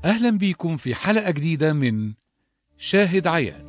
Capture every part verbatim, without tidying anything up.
أهلا بيكم في حلقة جديدة من شاهد عيان.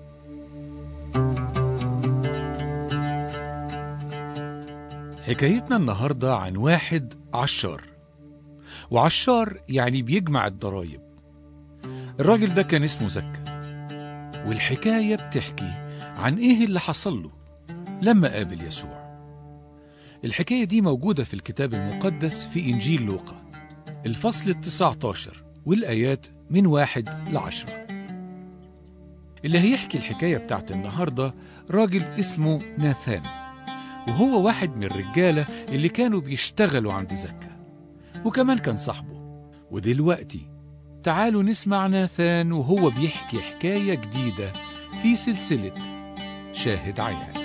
حكايتنا النهاردة عن واحد عشار، وعشار يعني بيجمع الضرايب. الراجل ده كان اسمه زكا، والحكاية بتحكي عن إيه اللي حصل له لما قابل يسوع. الحكاية دي موجودة في الكتاب المقدس في إنجيل لوقا الفصل التسعة عشر والآيات من واحد لعشرة. اللي هيحكي الحكاية بتاعت النهاردة راجل اسمه ناثان، وهو واحد من الرجالة اللي كانوا بيشتغلوا عند زكا، وكمان كان صاحبه. ودلوقتي تعالوا نسمع ناثان وهو بيحكي حكاية جديدة في سلسلة شاهد عيان.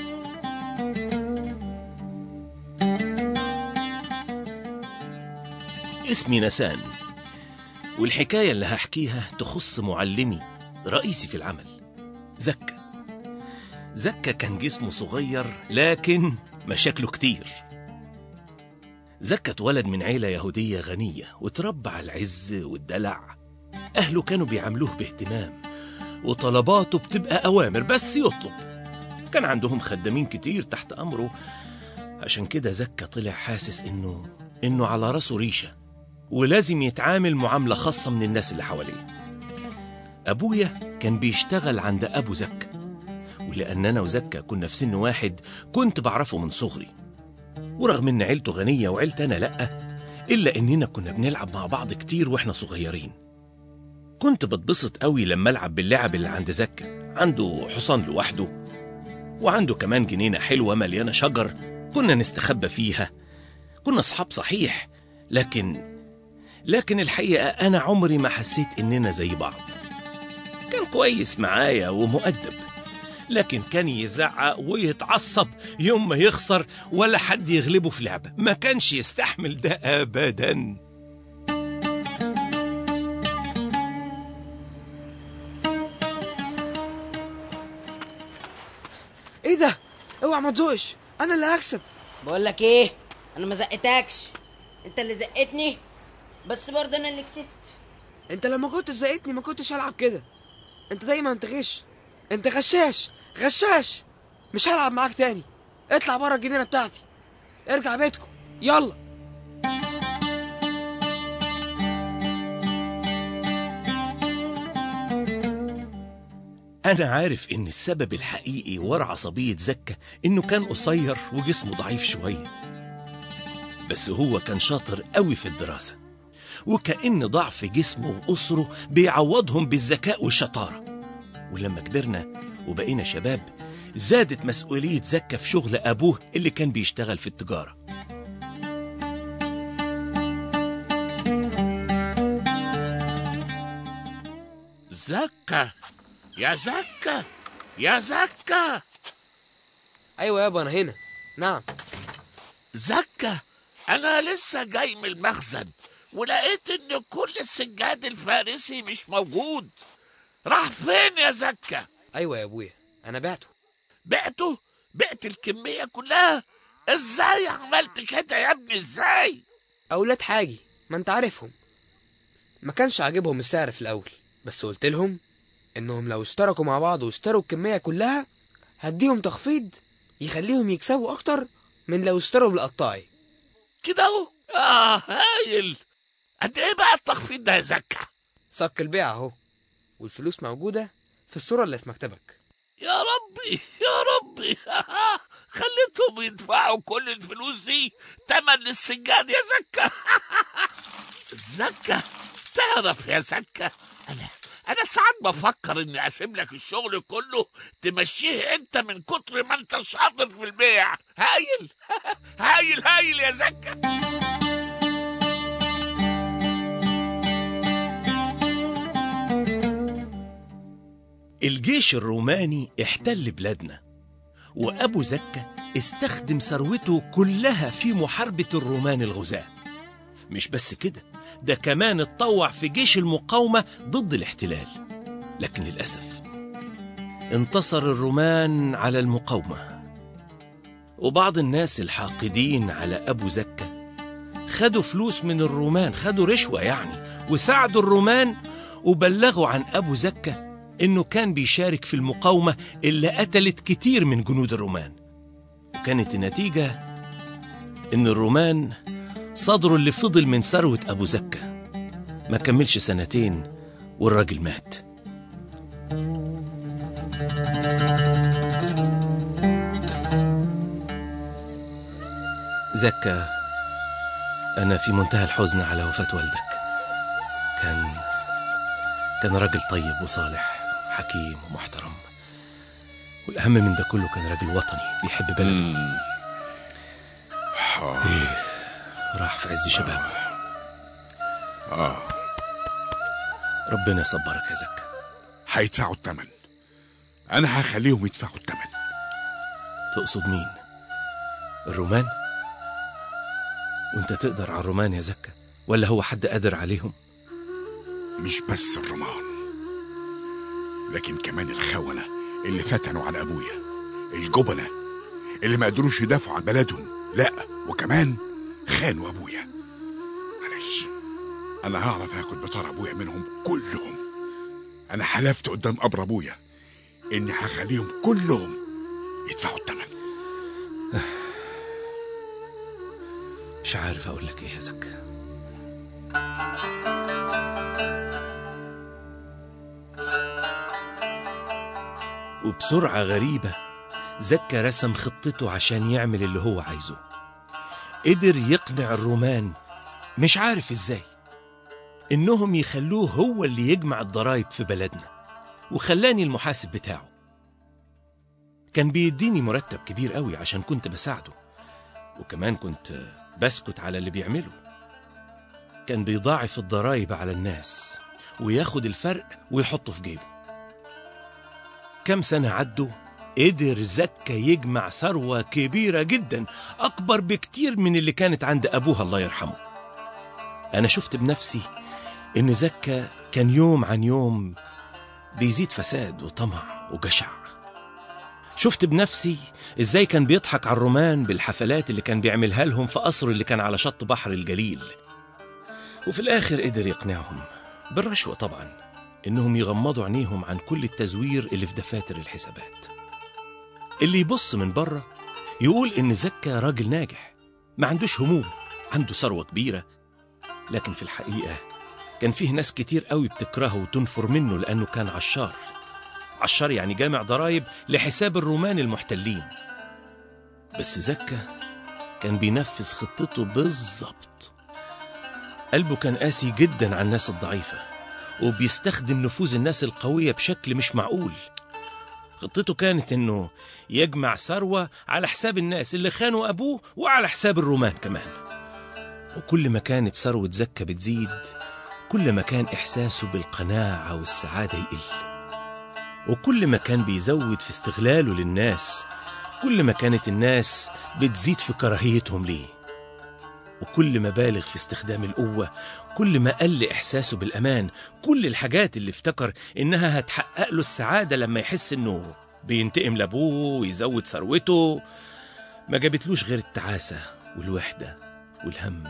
اسمي ناثان، والحكاية اللي هحكيها تخص معلمي رئيسي في العمل زكا. زكا كان جسمه صغير لكن مشاكله كتير. زكا اتولد من عيلة يهودية غنية وتربى على العز والدلع. أهله كانوا بيعاملوه باهتمام، وطلباته بتبقى أوامر بس يطلب. كان عندهم خدامين كتير تحت أمره، عشان كده زكا طلع حاسس إنه إنه على راسه ريشة، ولازم يتعامل معاملة خاصة من الناس اللي حواليه. أبويا كان بيشتغل عند أبو زكا، ولأن أنا وزكا كنا في سن واحد كنت بعرفه من صغري. ورغم إن عيلته غنية وعيلتي أنا لأ، إلا إننا كنا بنلعب مع بعض كتير وإحنا صغيرين. كنت بتبسط قوي لما ألعب باللعب اللي عند زكا. عنده حصان لوحده، وعنده كمان جنينة حلوة مليانة شجر كنا نستخبى فيها. كنا أصحاب صحيح، لكن لكن الحقيقة أنا عمري ما حسيت إننا زي بعض. كان كويس معايا ومؤدب، لكن كان يزعق ويتعصب يوم ما يخسر ولا حد يغلبه في لعبة. ما كانش يستحمل ده أبدا. ايه ده؟ اوعى ما تزوقش، انا اللي هكسب. بقول لك ايه، انا ما زقتكش، انت اللي زقتني، بس برضه انا اللي كسبت. انت لما كنت زقتني ما كنتش هلعب كده. انت دايما تغش، انت غشاش غشاش. مش هلعب معاك تاني. اطلع بره الجنينه بتاعتي، ارجع بيتكم يلا. أنا عارف إن السبب الحقيقي ورا عصبية زكا إنه كان قصير وجسمه ضعيف شوية، بس هو كان شاطر قوي في الدراسة، وكأن ضعف جسمه وقصره بيعوضهم بالذكاء والشطارة. ولما كبرنا وبقينا شباب زادت مسؤولية زكا في شغل أبوه اللي كان بيشتغل في التجارة. زكا يا زكا يا زكا. ايوه يابا انا هنا. نعم زكا، انا لسه جاي من المخزن ولقيت ان كل السجاد الفارسي مش موجود. راح فين يا زكا؟ ايوه يا ابويا انا بعته. بعته؟ بعت الكمية كلها؟ ازاي عملت كده يا ابني؟ ازاي؟ اولاد حاجي ما انت عارفهم، ما كانش عاجبهم السعر في الاول، بس قلت لهم انهم لو اشتركوا مع بعض واشتروا الكمية كلها هديهم تخفيض يخليهم يكسبوا اكتر من لو اشتروا بالقطاعي كده اهو. اه هايل. قد ايه بقى التخفيض ده يا زكا؟ صك البيع اهو، والفلوس موجودة في الصورة اللي في مكتبك. يا ربي يا ربي خليتهم يدفعوا كل الفلوس دي تمن السجاد يا زكا. زكا، تعرف يا زكا، انا انا ساعات بفكر اني اسيب لك الشغل كله تمشيه انت من كتر ما انت شاطر في البيع. هايل هايل هايل يا زكا. الجيش الروماني احتل بلادنا، وأبو زكا استخدم ثروته كلها في محاربة الرومان الغزاة. مش بس كده، ده كمان اتطوع في جيش المقاومة ضد الاحتلال. لكن للأسف انتصر الرومان على المقاومة، وبعض الناس الحاقدين على أبو زكا خدوا فلوس من الرومان، خدوا رشوة يعني، وساعدوا الرومان وبلغوا عن أبو زكا إنه كان بيشارك في المقاومة اللي قتلت كتير من جنود الرومان. وكانت النتيجة إن الرومان صدروا اللي فضل من ثروة أبو زكا. ما كملش سنتين والراجل مات. زكا، أنا في منتهى الحزن على وفاة والدك. كان كان راجل طيب وصالح حكيم ومحترم، والأهم من ده كله كان راجل وطني بيحب بلده. إيه، راح في عز شبابه. آه ربنا يصبرك يا زكا. هيدفعوا الثمن، أنا هخليهم يدفعوا الثمن. تقصد مين؟ الرومان؟ وانت تقدر على الرومان يا زكا ولا هو حد قادر عليهم؟ مش بس الرومان، لكن كمان الخونة اللي فتنوا على أبويا، الجبنة اللي ما قدروش يدافعوا عن بلدهم، لا وكمان خانوا أبويا. معلش، أنا هعرف هاخد بطار أبويا منهم كلهم. أنا حلفت قدام قبر أبويا إني هخليهم كلهم يدفعوا الثمن. مش عارف أقول لك إيه يا زكا. وبسرعة غريبة زكا رسم خطته عشان يعمل اللي هو عايزه. قدر يقنع الرومان، مش عارف إزاي، إنهم يخلوه هو اللي يجمع الضرايب في بلدنا، وخلاني المحاسب بتاعه. كان بيديني مرتب كبير قوي عشان كنت بساعده، وكمان كنت بسكت على اللي بيعمله. كان بيضاعف الضرايب على الناس وياخد الفرق ويحطه في جيبه. كم سنة عدوا قدر زكا يجمع ثروة كبيرة جدا، أكبر بكتير من اللي كانت عند أبوها الله يرحمه. أنا شفت بنفسي إن زكا كان يوم عن يوم بيزيد فساد وطمع وجشع. شفت بنفسي إزاي كان بيضحك على الرومان بالحفلات اللي كان بيعملها لهم في قصره اللي كان على شط بحر الجليل. وفي الآخر قدر يقنعهم بالرشوة طبعا إنهم يغمضوا عينيهم عن كل التزوير اللي في دفاتر الحسابات. اللي يبص من بره يقول إن زكا راجل ناجح، ما عندوش هموم، عنده ثروة كبيرة، لكن في الحقيقة كان فيه ناس كتير قوي بتكرهه وتنفر منه لأنه كان عشار. عشار يعني جامع ضرايب لحساب الرومان المحتلين. بس زكا كان بينفذ خطته بالظبط. قلبه كان قاسي جدا على الناس الضعيفة، وبيستخدم نفوذ الناس القوية بشكل مش معقول. خطته كانت إنه يجمع ثروة على حساب الناس اللي خانوا أبوه وعلى حساب الرومان كمان. وكل ما كانت ثروة زكا بتزيد، كل ما كان إحساسه بالقناعة والسعادة يقل. وكل ما كان بيزود في استغلاله للناس، كل ما كانت الناس بتزيد في كراهيتهم ليه. وكل ما بالغ في استخدام القوة، كل ما قل إحساسه بالأمان. كل الحاجات اللي افتكر إنها هتحقق له السعادة لما يحس إنه بينتقم لأبوه ويزود ثروته، ما جابتلوش غير التعاسة والوحدة والهم.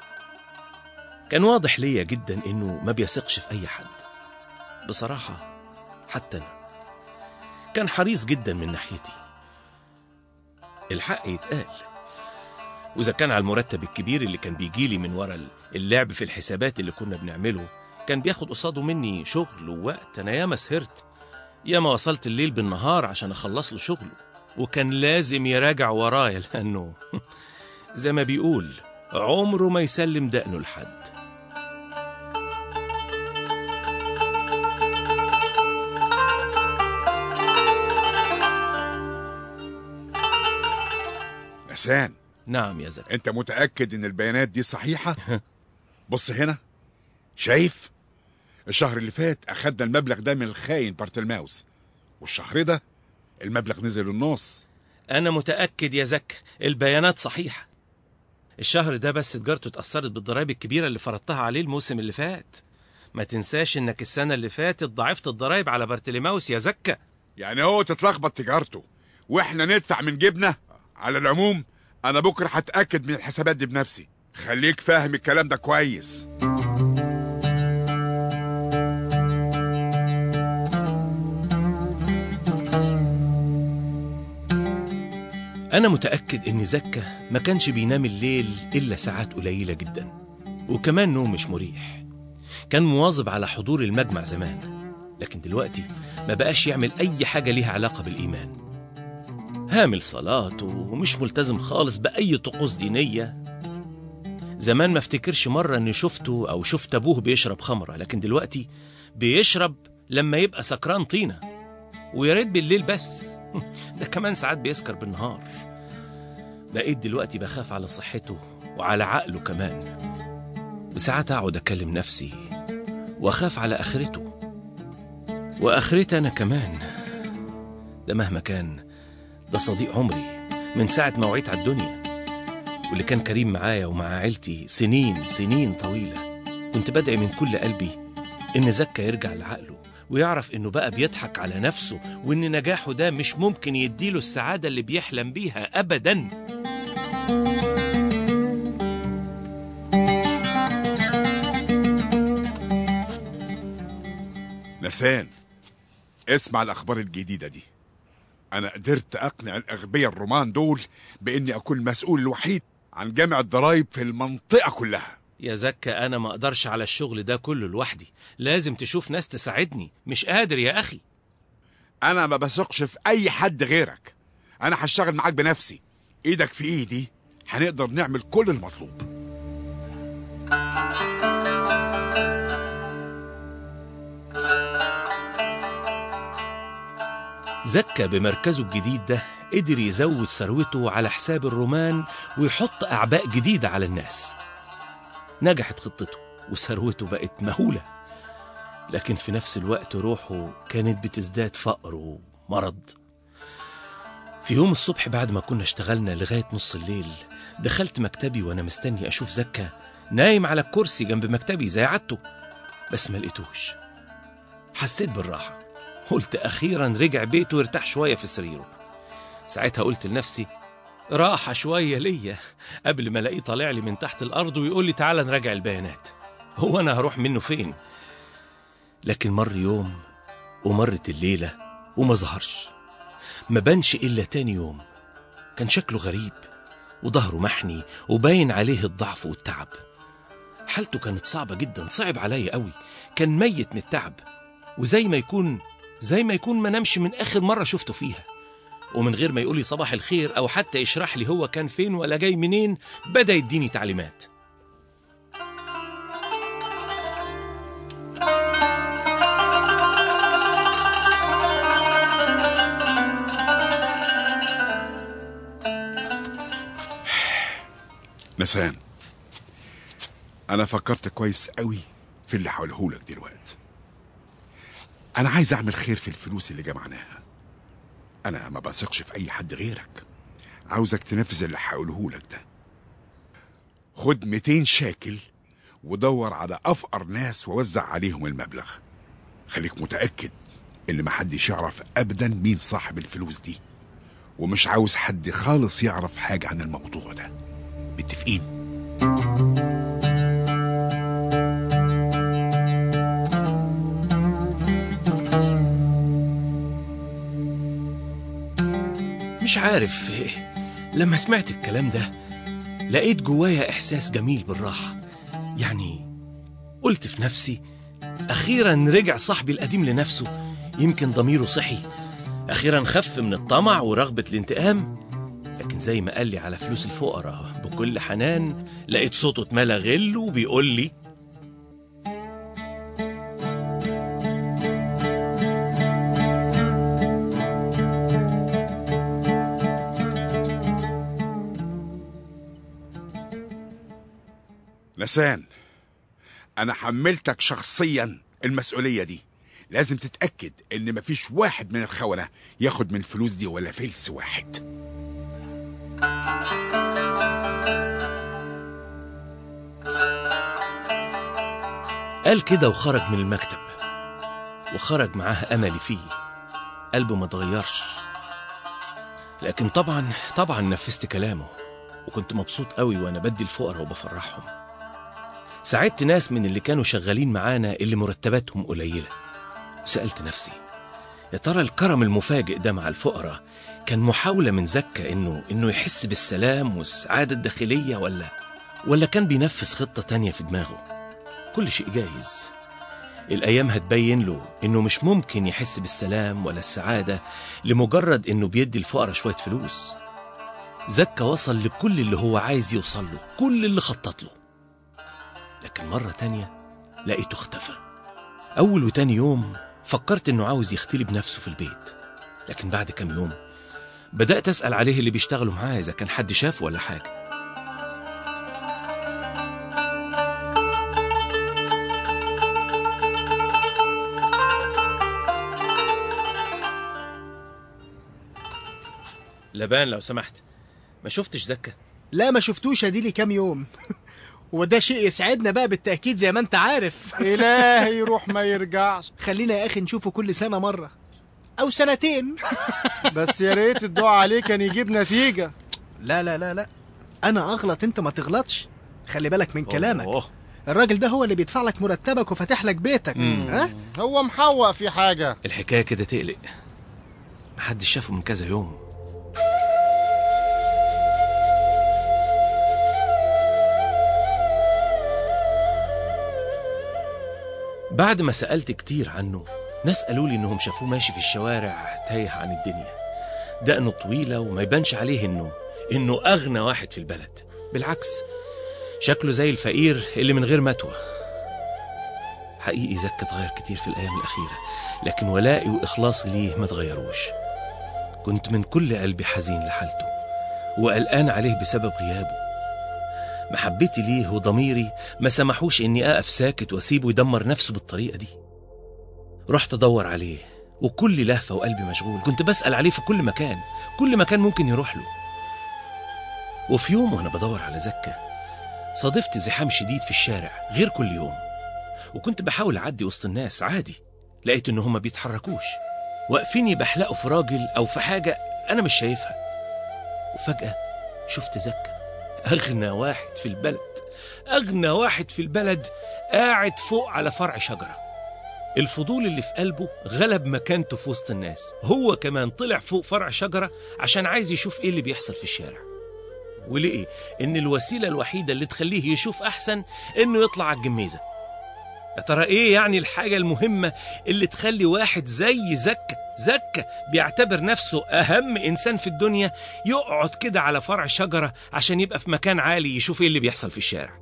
كان واضح ليا جدا إنه ما بيثقش في أي حد. بصراحة حتى أنا كان حريص جدا من ناحيتي. الحق يتقال، وإذا كان على المرتب الكبير اللي كان بيجيلي من ورا اللعب في الحسابات اللي كنا بنعمله، كان بياخد قصاده مني شغل ووقت. أنا ياما سهرت، ياما وصلت الليل بالنهار عشان أخلص له شغله، وكان لازم يراجع ورايا لأنه زي ما بيقول عمره ما يسلم دقنه لحد. نسان، نعم يا زكي. انت متأكد ان البيانات دي صحيحة؟ بص هنا، شايف؟ الشهر اللي فات اخدنا المبلغ ده من الخاين بارتلماوس، والشهر ده المبلغ نزل النص. انا متأكد يا زك، البيانات صحيحة. الشهر ده بس تجارته اتأثرت بالضرائب الكبيرة اللي فرضتها عليه الموسم اللي فات. ما تنساش انك السنة اللي فاتت ضاعفت الضرائب على بارتلماوس يا زكا. يعني هو تتلخبط تجارته واحنا ندفع من جيبنا؟ على العموم انا بكره هتأكد من الحسابات دي بنفسي، خليك فاهم الكلام ده كويس. أنا متأكد إن زكا ما كانش بينام الليل إلا ساعات قليلة جدا، وكمان نوم مش مريح. كان مواظب على حضور المجمع زمان، لكن دلوقتي ما بقاش يعمل أي حاجة ليها علاقة بالإيمان. هامل صلاته ومش ملتزم خالص بأي طقوس دينية. زمان ما افتكرش مرة إني شفته أو شفت أبوه بيشرب خمرة، لكن دلوقتي بيشرب لما يبقى سكران طينة، ويا ريت بالليل بس، ده كمان ساعات بيسكر بالنهار. بقيت دلوقتي بخاف على صحته وعلى عقله كمان، وساعات أقعد أكلم نفسي وأخاف على آخرته وآخرتي أنا كمان. ده مهما كان ده صديق عمري من ساعة ما وعيت على الدنيا، واللي كان كريم معايا ومع عيلتي سنين سنين طويلة. كنت بدعي من كل قلبي إن زكا يرجع لعقله ويعرف إنه بقى بيضحك على نفسه، وإن نجاحه ده مش ممكن يديله السعادة اللي بيحلم بيها أبداً. نسان، اسمع الأخبار الجديدة دي. أنا قدرت أقنع الأغبياء الرومان دول بإني أكون المسؤول الوحيد عن جمع الضرايب في المنطقة كلها. يا زكا، أنا ما أقدرش على الشغل ده كله لوحدي، لازم تشوف ناس تساعدني. مش قادر يا أخي. أنا ما بثقش في أي حد غيرك. أنا هشتغل معاك بنفسي، إيدك في إيدي، هنقدر نعمل كل المطلوب. زكا بمركزه الجديد ده قدر يزود ثروته على حساب الرومان ويحط أعباء جديدة على الناس. نجحت خطته وثروته بقت مهولة، لكن في نفس الوقت روحه كانت بتزداد فقر ومرض. في يوم الصبح بعد ما كنا اشتغلنا لغاية نص الليل، دخلت مكتبي وأنا مستني أشوف زكا نايم على الكرسي جنب مكتبي زي عادته، بس ما لقيتوش. حسيت بالراحة، قلت أخيرا رجع بيته وارتاح شوية في سريره. ساعتها قلت لنفسي راحة شوية ليا قبل ما الاقيه طالع لي من تحت الأرض ويقول لي تعالى نراجع البيانات. هو أنا هروح منه فين؟ لكن مر يوم ومرت الليلة وما ظهرش، ما بانش إلا تاني يوم. كان شكله غريب وظهره محني وباين عليه الضعف والتعب. حالته كانت صعبة جدا، صعب عليا قوي. كان ميت من التعب، وزي ما يكون زي ما يكون ما نمش من آخر مرة شفته فيها. ومن غير ما يقولي صباح الخير أو حتى يشرح لي هو كان فين ولا جاي منين، بدأ يديني تعليمات. نسان، أنا فكرت كويس قوي في اللي هقولهولك دلوقتي. أنا عايز أعمل خير في الفلوس اللي جمعناها. أنا ما بثقش في أي حد غيرك. عاوزك تنفذ اللي هقولهولك ده. خد مئتين شاكل ودور على أفقر ناس ووزع عليهم المبلغ. خليك متأكد إن محدش يعرف أبدا مين صاحب الفلوس دي، ومش عاوز حد خالص يعرف حاجة عن الموضوع ده. متفقين؟ مش عارف، لما سمعت الكلام ده لقيت جوايا إحساس جميل بالراحة. يعني قلت في نفسي أخيرا رجع صاحبي القديم لنفسه، يمكن ضميره صحي، أخيرا خف من الطمع ورغبة الانتقام. لكن زي ما قال لي على فلوس الفقراء بكل حنان، لقيت صوته اتملى غل وبيقول لي نسان، أنا حملتك شخصيا المسؤولية دي. لازم تتأكد إن مفيش واحد من الخونة ياخد من الفلوس دي ولا فلس واحد. قال كده وخرج من المكتب، وخرج معاه أملي فيه. قلبه ما اتغيرش، لكن طبعا طبعا نفذت كلامه، وكنت مبسوط قوي وأنا بدي الفقراء وبفرحهم. ساعدت ناس من اللي كانوا شغالين معانا اللي مرتباتهم قليلة، وسألت نفسي يا ترى الكرم المفاجئ ده مع الفقراء كان محاولة من زكا إنه إنه يحس بالسلام والسعادة الداخلية، ولا ولا كان بينفذ خطة تانية في دماغه؟ كل شيء جايز. الأيام هتبين له إنه مش ممكن يحس بالسلام ولا السعادة لمجرد إنه بيدي الفقراء شوية فلوس. زكا وصل لكل اللي هو عايز يوصل له، كل اللي خطط له. لكن مرة تانية لقيته اختفى. أول وتاني يوم فكرت إنه عاوز يختلي بنفسه في البيت، لكن بعد كام يوم بدأت أسأل عليه اللي بيشتغلوا معاه إذا كان حد شافه ولا حاجة. لبان لو سمحت، ما شفتش زكا؟ لا ما شفتوش، اديلي كام يوم. وده شيء يسعدنا بقى بالتأكيد زي ما انت عارف. إلهي يروح ما يرجعش. خلينا يا أخي نشوفه كل سنة مرة أو سنتين. بس يا ريت الدعاء عليه كان يجيب نتيجة. لا لا لا لا، أنا أغلط أنت ما تغلطش. خلي بالك من كلامك. أوه. الراجل ده هو اللي بيدفع لك مرتبك وفاتح لك بيتك. ها؟ هو محوق في حاجة. الحكاية كده تقلق، محدش شافه من كذا يوم. بعد ما سألت كتير عنه، ناس قالوا لي إنهم شافوه ماشي في الشوارع تايه عن الدنيا، دقنه طويلة وما يبانش عليه إنه إنه أغنى واحد في البلد. بالعكس، شكله زي الفقير اللي من غير متوى. حقيقي زكا اتغير كتير في الأيام الأخيرة، لكن ولائي وإخلاصي ليه ما اتغيروش. كنت من كل قلبي حزين لحالته وقلقان عليه بسبب غيابه. محبتي ليه وضميري ما سمحوش إني أقف ساكت وأسيبه يدمر نفسه بالطريقة دي. رحت أدور عليه وكل لهفة وقلبي مشغول. كنت بسأل عليه في كل مكان، كل مكان ممكن يروح له. وفي يوم وأنا بدور على زكا صادفت زحام شديد في الشارع غير كل يوم، وكنت بحاول أعدي وسط الناس عادي. لقيت إن هما بيتحركوش، واقفين يبحلقوا في راجل أو في حاجة أنا مش شايفها. وفجأة شفت زكا، أغنى واحد في البلد، أغنى واحد في البلد، قاعد فوق على فرع شجرة. الفضول اللي في قلبه غلب مكانته في وسط الناس. هو كمان طلع فوق فرع شجرة عشان عايز يشوف إيه اللي بيحصل في الشارع، ولقي إن الوسيلة الوحيدة اللي تخليه يشوف أحسن إنه يطلع على الجميزة. يا ترى إيه يعني الحاجة المهمة اللي تخلي واحد زي زكا زكا بيعتبر نفسه أهم إنسان في الدنيا يقعد كده على فرع شجرة عشان يبقى في مكان عالي يشوف إيه اللي بيحصل في الشارع؟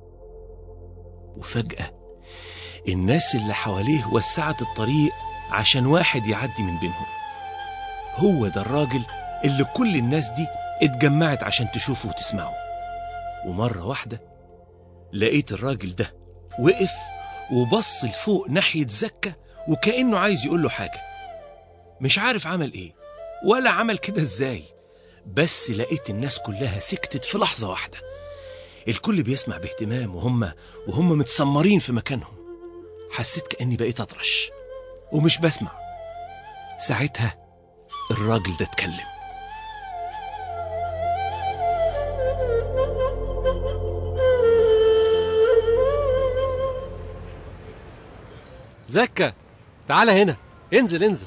وفجأة الناس اللي حواليه وسعت الطريق عشان واحد يعدي من بينهم. هو ده الراجل اللي كل الناس دي اتجمعت عشان تشوفه وتسمعه. ومرة واحدة لقيت الراجل ده وقف وبص لفوق ناحية زكا وكأنه عايز يقول له حاجة. مش عارف عمل ايه ولا عمل كده ازاي، بس لقيت الناس كلها سكتت في لحظة واحدة. الكل بيسمع باهتمام وهم وهم متسمرين في مكانهم. حسيت كأني بقيت أطرش ومش بسمع. ساعتها الراجل ده اتكلم. زكا تعال هنا، انزل انزل.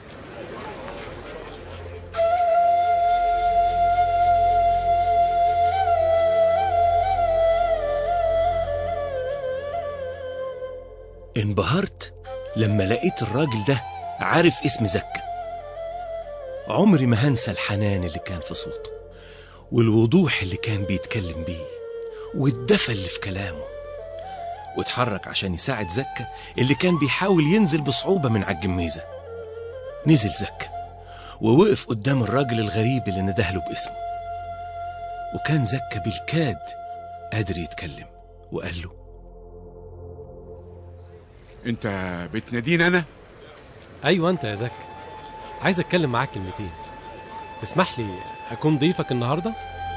انبهرت لما لقيت الراجل ده عارف اسم زكا. عمري ما هنسى الحنان اللي كان في صوته والوضوح اللي كان بيتكلم بيه والدفى اللي في كلامه. واتحرك عشان يساعد زكا اللي كان بيحاول ينزل بصعوبة من على الجميزة. نزل زكا ووقف قدام الراجل الغريب اللي ندهله باسمه. وكان زكا بالكاد قادر يتكلم وقال له: انت بتناديني انا؟ ايوه انت يا زكا، عايز اتكلم معاك كلمتين. تسمح لي اكون ضيفك النهارده؟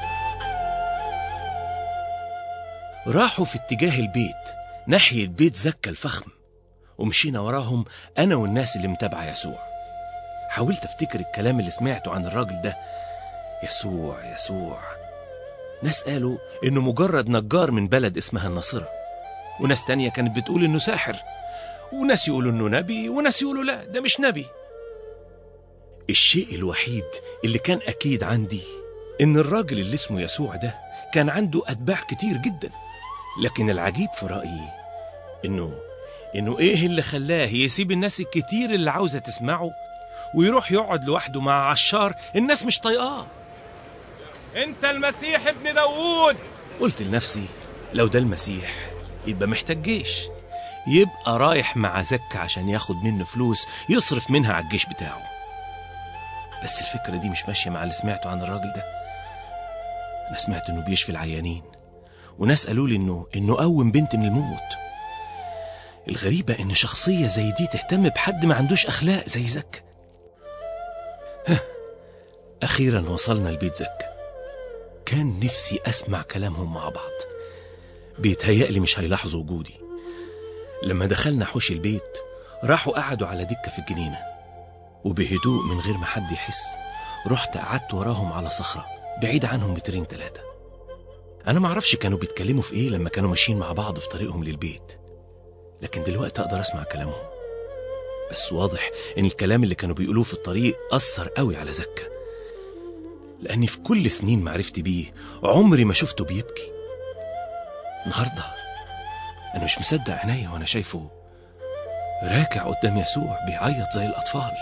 راحوا في اتجاه البيت ناحية بيت زكا الفخم، ومشينا وراهم أنا والناس اللي متابعة يسوع. حاولت أفتكر الكلام اللي سمعته عن الراجل ده. يسوع يسوع ناس قالوا إنه مجرد نجار من بلد اسمها الناصرة، وناس تانية كانت بتقول إنه ساحر، وناس يقولوا إنه نبي، وناس يقولوا لا ده مش نبي. الشيء الوحيد اللي كان أكيد عندي إن الراجل اللي اسمه يسوع ده كان عنده أتباع كتير جدا. لكن العجيب في رأيي إنه إنه إيه اللي خلاه يسيب الناس الكتير اللي عاوزة تسمعه ويروح يقعد لوحده مع عشار الناس مش طايقاه. أنت المسيح ابن داوود. قلت لنفسي لو ده المسيح يبقى محتاج جيش، يبقى رايح مع زكا عشان ياخد منه فلوس يصرف منها على الجيش بتاعه. بس الفكرة دي مش ماشية مع اللي سمعته عن الراجل ده. أنا سمعت إنه بيشفي العيانين، وناس قالوا لي إنه إنه قوم بنت من الموت. الغريبة إن شخصية زي دي تهتم بحد ما عندوش أخلاق زي زكا. ها، أخيرا وصلنا لبيت زكا. كان نفسي أسمع كلامهم مع بعض. بيتهيألي مش هيلاحظوا وجودي. لما دخلنا حوش البيت راحوا قعدوا على دكة في الجنينة، وبهدوء من غير ما حد يحس رحت قعدت وراهم على صخرة بعيد عنهم مترين تلاتة. أنا معرفش كانوا بيتكلموا في إيه لما كانوا ماشيين مع بعض في طريقهم للبيت، لكن دلوقتي أقدر أسمع كلامهم. بس واضح إن الكلام اللي كانوا بيقولوه في الطريق أثر قوي على زكا، لأني في كل سنين معرفتي بيه عمري ما شفته بيبكي. النهاردة أنا مش مصدق عينيا وأنا شايفه راكع قدام يسوع بيعيط زي الأطفال.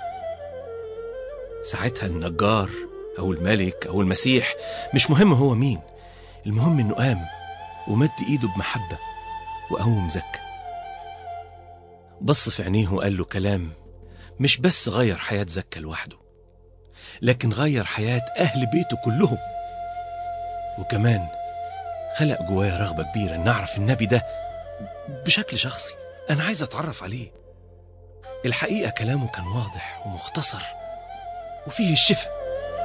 ساعتها النجار أو الملك أو المسيح مش مهم هو مين، المهم إنه قام ومد إيده بمحبة وقوم زكا. بص في عينيه وقال له كلام مش بس غير حياة زكا لوحده، لكن غير حياة أهل بيته كلهم. وكمان خلق جوايا رغبة كبيرة إن أعرف النبي ده بشكل شخصي. أنا عايز أتعرف عليه. الحقيقة كلامه كان واضح ومختصر وفيه الشفاء.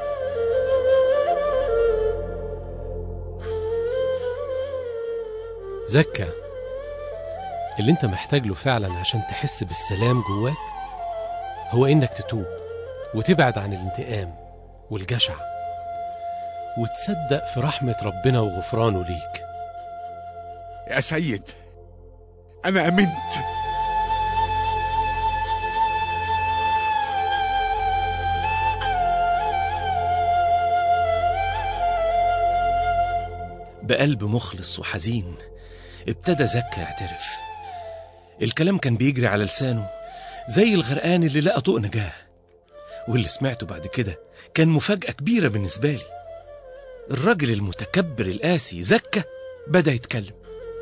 زكا، اللي انت محتاج له فعلا عشان تحس بالسلام جواك هو انك تتوب وتبعد عن الانتقام والجشع وتصدق في رحمة ربنا وغفرانه ليك. يا سيد، أنا أمنت. بقلب مخلص وحزين ابتدى زكا يعترف. الكلام كان بيجري على لسانه زي الغرقان اللي لقى طوق نجاه. واللي سمعته بعد كده كان مفاجأة كبيرة بالنسبة لي. الراجل المتكبر القاسي زكا بدأ يتكلم.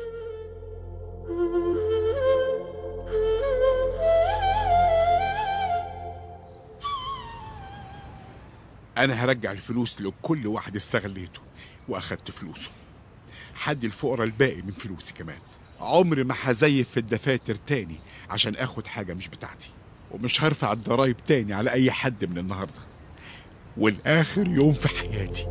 أنا هرجع الفلوس لكل واحد استغليته وأخدت فلوسه، حد الفقراء الباقي من فلوسي كمان. عمري ما هزيف في الدفاتر تاني عشان أخد حاجة مش بتاعتي، ومش هرفع الضرايب تاني على أي حد من النهاردة والآخر يوم في حياتي.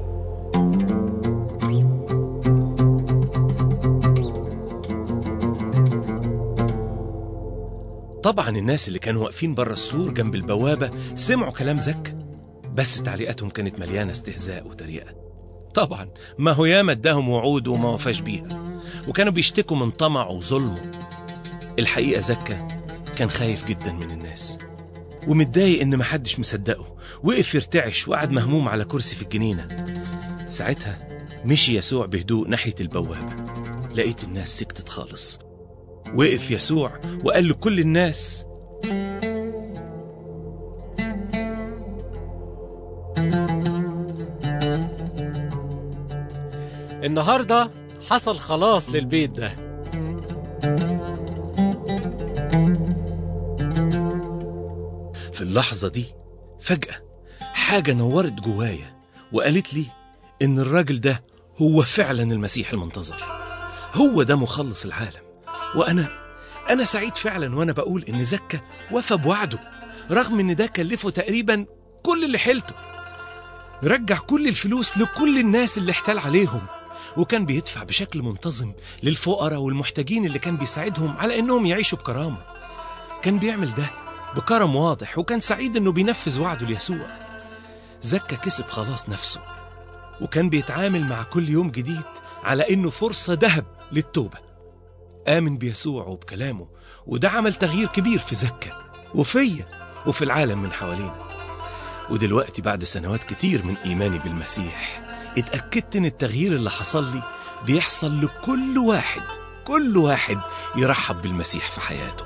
طبعا الناس اللي كانوا واقفين بره السور جنب البوابة سمعوا كلام زكا، بس تعليقاتهم كانت مليانة استهزاء وتريقة. طبعا ما هو ياما اداهم وعود وما وفاش بيها، وكانوا بيشتكوا من طمعه وظلمه. الحقيقة زكا كان خايف جدا من الناس ومتضايق ان محدش مصدقه. وقف يرتعش وقعد مهموم على كرسي في الجنينة. ساعتها مشي يسوع بهدوء ناحية البوابة. لقيت الناس سكتت خالص. وقف يسوع وقال لكل الناس: النهاردة حصل خلاص للبيت ده. في اللحظة دي فجأة حاجة نورت جوايا وقالت لي إن الراجل ده هو فعلا المسيح المنتظر، هو ده مخلص العالم. وأنا أنا سعيد فعلا وأنا بقول إن زكا وفى بوعده، رغم إن ده كلفه تقريبا كل اللي حيلته. رجع كل الفلوس لكل الناس اللي احتال عليهم، وكان بيدفع بشكل منتظم للفقراء والمحتاجين اللي كان بيساعدهم على إنهم يعيشوا بكرامة. كان بيعمل ده بكرم واضح، وكان سعيد إنه بينفذ وعده ليسوع. زكا كسب خلاص نفسه، وكان بيتعامل مع كل يوم جديد على إنه فرصة ذهب للتوبة. آمن بيسوع وبكلامه، وده عمل تغيير كبير في زكا وفيا وفي العالم من حوالينا. ودلوقتي بعد سنوات كتير من إيماني بالمسيح اتأكدت إن التغيير اللي حصل لي بيحصل لكل واحد كل واحد يرحب بالمسيح في حياته.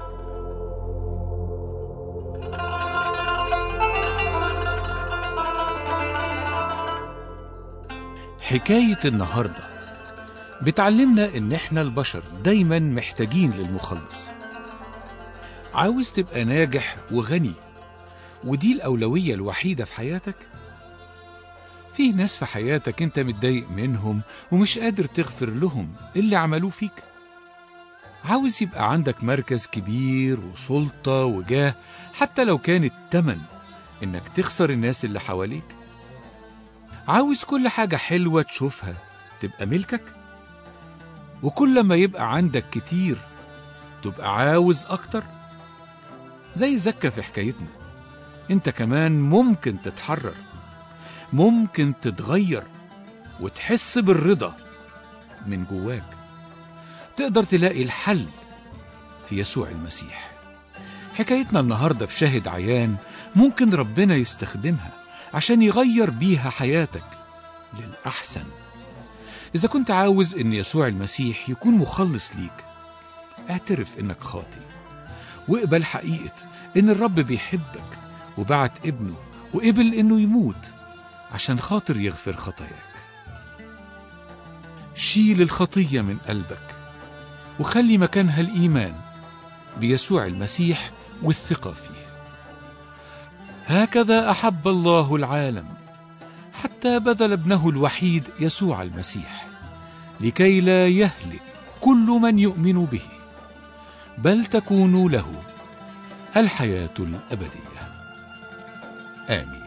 حكاية النهاردة بتعلمنا إن إحنا البشر دايما محتاجين للمخلص. عاوز تبقى ناجح وغني ودي الأولوية الوحيدة في حياتك؟ في ناس في حياتك انت متضايق منهم ومش قادر تغفر لهم اللي عملوه فيك. عاوز يبقى عندك مركز كبير وسلطة وجاه حتى لو كان التمن انك تخسر الناس اللي حواليك. عاوز كل حاجة حلوة تشوفها تبقى ملكك، وكل ما يبقى عندك كتير تبقى عاوز أكتر. زي زكا في حكايتنا، انت كمان ممكن تتحرر، ممكن تتغير وتحس بالرضا من جواك. تقدر تلاقي الحل في يسوع المسيح. حكايتنا النهاردة في شاهد عيان ممكن ربنا يستخدمها عشان يغير بيها حياتك للأحسن. إذا كنت عاوز إن يسوع المسيح يكون مخلص ليك، اعترف إنك خاطي واقبل حقيقة إن الرب بيحبك وبعت ابنه وقبل إنه يموت عشان خاطر يغفر خطاياك. شيل الخطية من قلبك وخلي مكانها الإيمان بيسوع المسيح والثقة فيه. هكذا أحب الله العالم حتى بذل ابنه الوحيد يسوع المسيح لكي لا يهلك كل من يؤمن به بل تكون له الحياة الأبدية. آمين.